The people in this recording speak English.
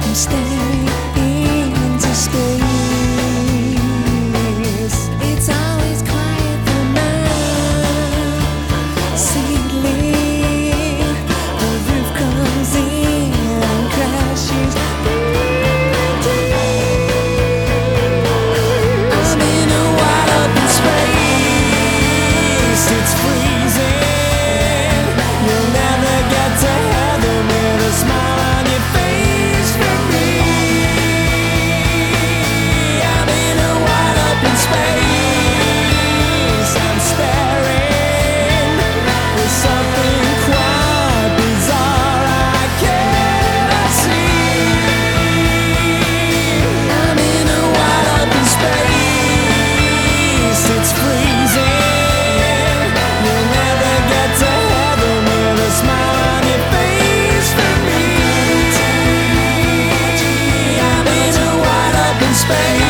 staring into space. It's always quiet for now. Seedling, the roof comes in and crashes. I'm in a wide open space. It's freezing. You'll never get to heaven with a smile on your face for me. I'm in a wide open space. I'm staring with something quite bizarre I cannot see. I'm in a wide open space. It's freezing. You'll never get to heaven with a smile on your face for me. I'm in a wide open space.